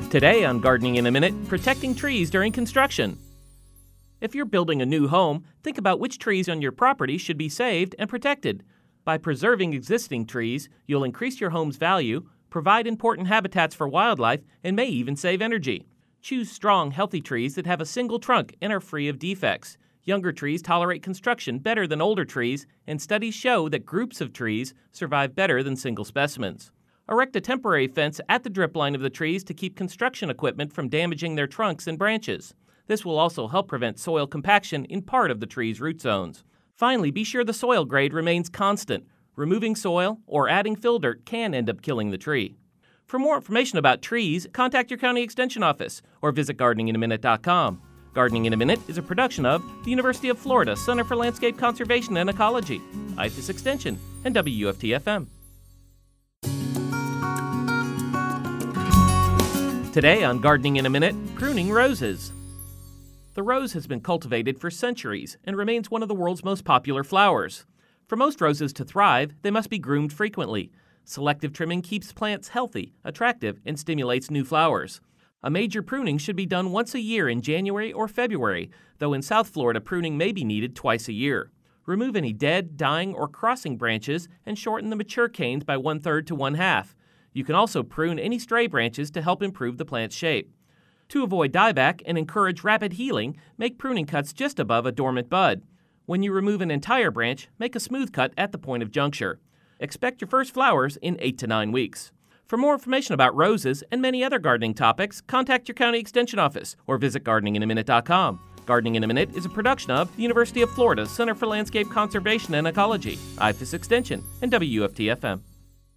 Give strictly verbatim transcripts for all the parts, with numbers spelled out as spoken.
Today on Gardening in a Minute, protecting trees during construction. If you're building a new home, think about which trees on your property should be saved and protected. By preserving existing trees, you'll increase your home's value, provide important habitats for wildlife, and may even save energy. Choose strong, healthy trees that have a single trunk and are free of defects. Younger trees tolerate construction better than older trees, and studies show that groups of trees survive better than single specimens. Erect a temporary fence at the drip line of the trees to keep construction equipment from damaging their trunks and branches. This will also help prevent soil compaction in part of the tree's root zones. Finally, be sure the soil grade remains constant. Removing soil or adding fill dirt can end up killing the tree. For more information about trees, contact your county extension office or visit gardening in a minute dot com. Gardening in a Minute is a production of the University of Florida Center for Landscape Conservation and Ecology, I F A S Extension, and W U F T F M. Today on Gardening in a Minute, pruning roses. The rose has been cultivated for centuries and remains one of the world's most popular flowers. For most roses to thrive, they must be groomed frequently. Selective trimming keeps plants healthy, attractive, and stimulates new flowers. A major pruning should be done once a year in January or February, though in South Florida pruning may be needed twice a year. Remove any dead, dying, or crossing branches and shorten the mature canes by one-third to one-half. You can also prune any stray branches to help improve the plant's shape. To avoid dieback and encourage rapid healing, make pruning cuts just above a dormant bud. When you remove an entire branch, make a smooth cut at the point of juncture. Expect your first flowers in eight to nine weeks. For more information about roses and many other gardening topics, contact your county extension office or visit gardening in a minute dot com. Gardening in a Minute is a production of the University of Florida Center for Landscape Conservation and Ecology, I F A S Extension, and W U F T F M.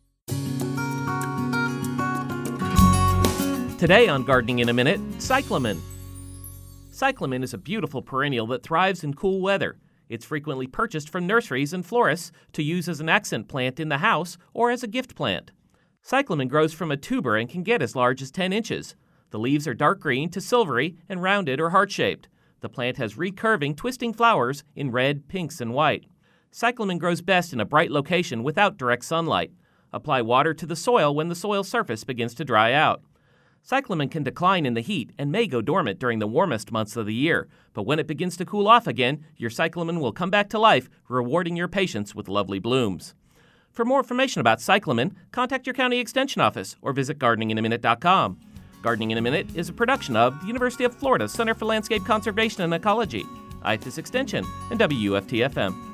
Today on Gardening in a Minute, cyclamen. Cyclamen is a beautiful perennial that thrives in cool weather. It's frequently purchased from nurseries and florists to use as an accent plant in the house or as a gift plant. Cyclamen grows from a tuber and can get as large as ten inches. The leaves are dark green to silvery and rounded or heart-shaped. The plant has recurving, twisting flowers in red, pinks, and white. Cyclamen grows best in a bright location without direct sunlight. Apply water to the soil when the soil surface begins to dry out. Cyclamen can decline in the heat and may go dormant during the warmest months of the year, but when it begins to cool off again, your cyclamen will come back to life, rewarding your patience with lovely blooms. For more information about cyclamen, contact your county extension office or visit gardening in a minute dot com. Gardening in a Minute is a production of the University of Florida Center for Landscape Conservation and Ecology, I F A S Extension, and W U F T F M.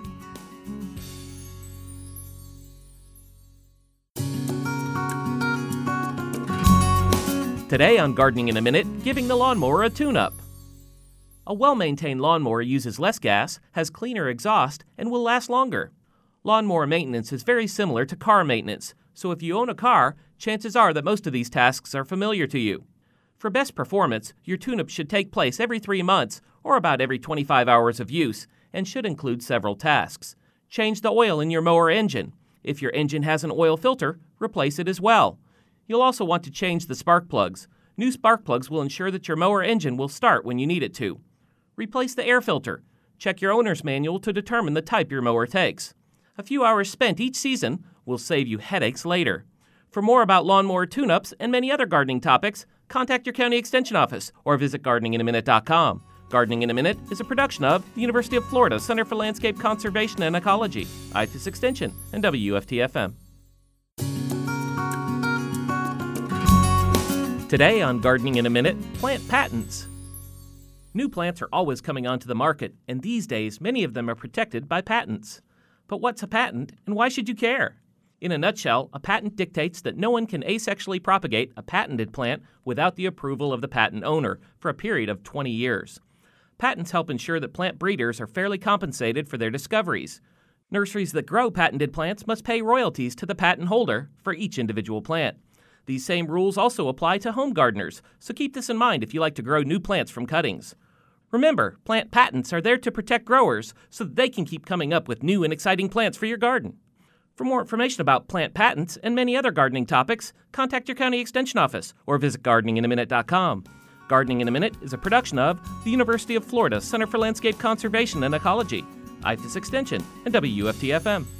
Today on Gardening in a Minute, giving the lawnmower a tune-up. A well-maintained lawnmower uses less gas, has cleaner exhaust, and will last longer. Lawnmower maintenance is very similar to car maintenance, so if you own a car, chances are that most of these tasks are familiar to you. For best performance, your tune-up should take place every three months or about every twenty-five hours of use and should include several tasks. Change the oil in your mower engine. If your engine has an oil filter, replace it as well. You'll also want to change the spark plugs. New spark plugs will ensure that your mower engine will start when you need it to. Replace the air filter. Check your owner's manual to determine the type your mower takes. A few hours spent each season will save you headaches later. For more about lawnmower tune-ups and many other gardening topics, contact your county extension office or visit gardening in a minute dot com. Gardening in a Minute is a production of the University of Florida Center for Landscape Conservation and Ecology, I F A S Extension, and W U F T F M. Today on Gardening in a Minute, plant patents. New plants are always coming onto the market, and these days many of them are protected by patents. But what's a patent, and why should you care? In a nutshell, a patent dictates that no one can asexually propagate a patented plant without the approval of the patent owner for a period of twenty years. Patents help ensure that plant breeders are fairly compensated for their discoveries. Nurseries that grow patented plants must pay royalties to the patent holder for each individual plant. These same rules also apply to home gardeners, so keep this in mind if you like to grow new plants from cuttings. Remember, plant patents are there to protect growers so that they can keep coming up with new and exciting plants for your garden. For more information about plant patents and many other gardening topics, contact your county extension office or visit gardening in a minute dot com. Gardening in a Minute is a production of the University of Florida Center for Landscape Conservation and Ecology, I F A S Extension, and W U F T F M.